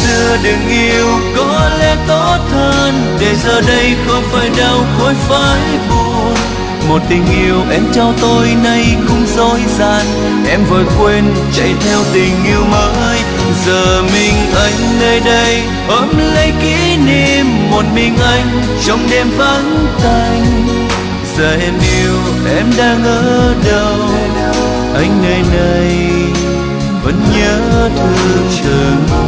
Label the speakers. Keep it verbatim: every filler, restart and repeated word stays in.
Speaker 1: xưa đừng yêu có lẽ tốt hơn, để giờ đây không phải đau khổ phải buồn. Một tình yêu em cho tôi nay cũng dối gian, em vội quên chạy theo tình yêu mới. Giờ mình anh nơi đây ôm lấy kỷ niệm, một mình anh trong đêm vắng tanh. Giờ em yêu em đang ở đâu, anh nơi này vẫn nhớ thương từng